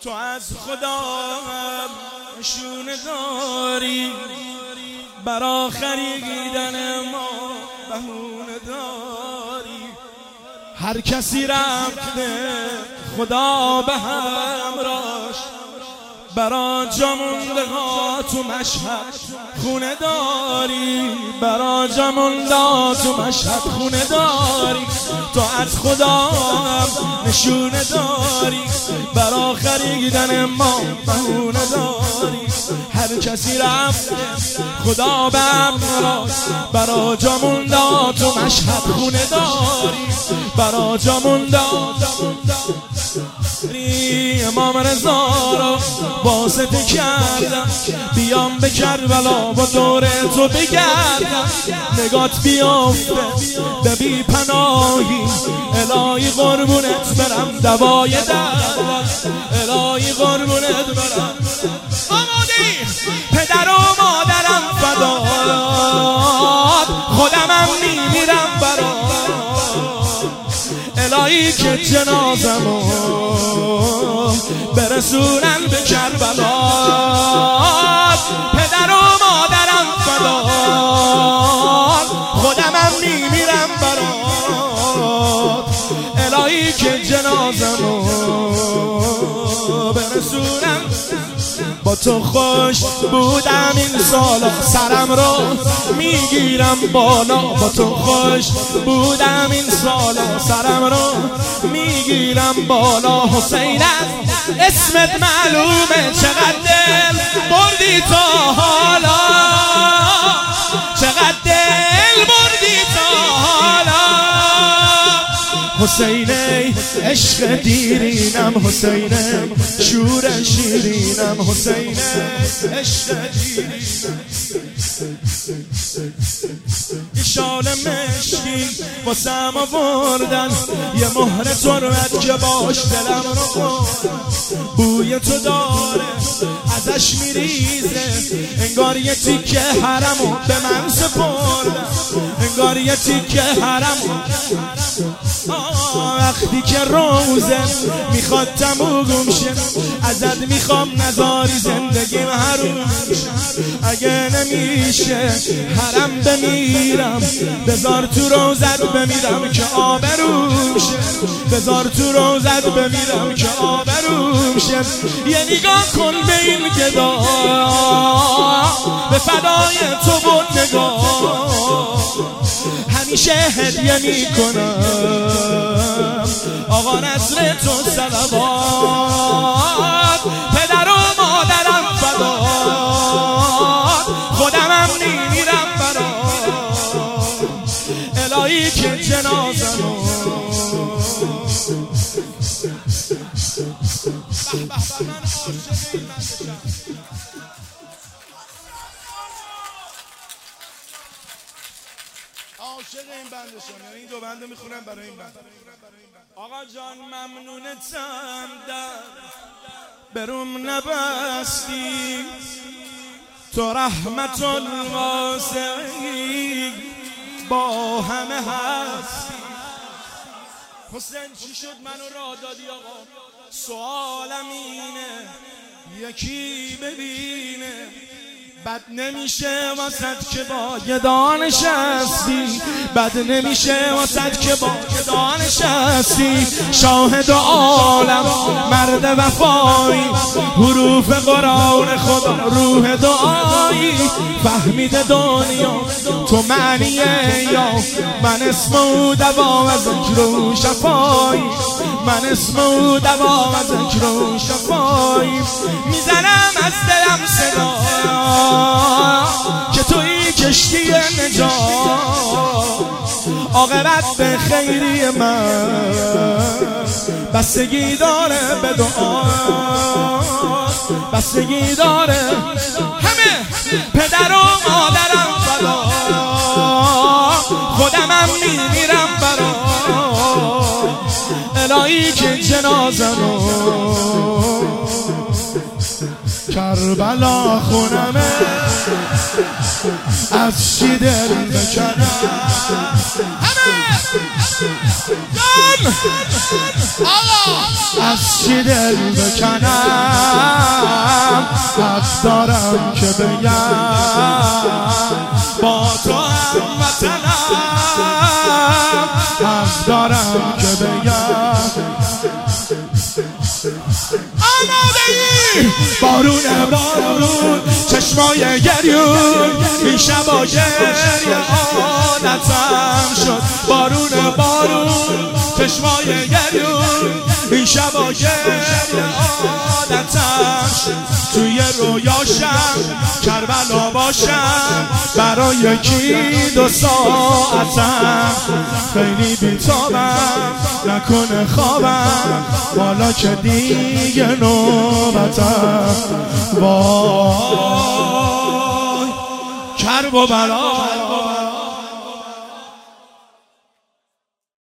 تو از خدا نشونه داری، برا خریدن ما بهونه داری. هر کسی رفته خدا به همراش، برا جا مونده ها تو مشهد خونه داری، برا جا مونده تو مشهد خونه داری. تو از خدا نشونه داری، برا خریدن ما بهونه داری. هر کسی رفته خدا به همراش، برا جا مونده تو مشهد خونه داری، برا جا مونده. امام رضا را واسطه کردم، بیام به کربلا با دور تو بگردم. نگات بیافته به بی پناهی، الهی قربونت برم دوای دردم، الهی قربونت برم. آمادی پدر و مادرم فدات، خودمم میمیرم برات. الهی که جنازمو برسونن به کربلا، پدر و مادرم فدات، خودمم میمیرم برات. الهی که جنازمو برسونن. با تو خوش بودم این سالا، سرم رو میگیرم بالا. با تو خوش بودم این سالا، سرم رو میگیرم بالا. حسین اسمت معلومه، چقدر دل بردی تا حالا، چقدر دل بردی تا حالا. حسین عشق دیرینم، حسین شور شیرینم، حسین عشق دیرینم. یه شال مشکی واسم آوردن، یه مهر تربت که باش دلم رو خوردن. بوی تو داره ازش میریزه، انگار یه تیکه حرمو به من سپردن، انگار یه تیکه حرمو. وقتی که روزه میخواد تموم شه، ازت میخوام نذاری زندگیم حروم شه. اگه نمیشه حرم بمیرم، بذار تو روزت بمیرم که آبروم شه، بذار تو روزت بمیرم که آبروم شه. یه نگاه کن به این گدا، به فدای تو بود نگاه، همیشه هدیه میکنم آقا نصر تو صلوات. پدر و مادرم فدات، خودمم میمیرم برات. الهی که جنازمو عاشق این بنده شدم، یعنی این دو بنده میخونم برای این بنده. آقا جان ممنونتم در بروم نبستی، تو رحمت الواسعی با همه هستی. حسین چی شد منو راه دادی آقا؟ سوالم اینه یکی ببینه، بد نمیشه واسد که با گدا نشستی، بد نمیشه واسد که با گدا نشستی. شاهد عالم مرد وفایی، حروف قرآن خدا روح دعایی. فهمیده دنیا تو معنیه، یا من اسم او دوا و ذکر و شفایی، من اسم او دوا و ذکر و شفایی. میزنم از دلم صدا که توی کشتی نجات، عاقبت به خیری من بستگی داره به دعا، بستگی داره. همه پدر و مادرم فدا، خودمم میمیرم برات. الهی که جنازمو کربلا خونمه، از چی دل بکنم. جان از چی دل بکنم، حق دارم که بگم با تو هم وطنم، حق دارم که بگم آماده‌ای بارون بارون چشمای گریون این شبا گریه عادتم شد بارون بارون چشمای گریون این شبا گریه عادتم شد توی رویاشم کربلا باشم برای یکی 2 ساعتم خیلی بیتابم نکنه خوابم حالا که دیگه نوبتم وای کرب و بلا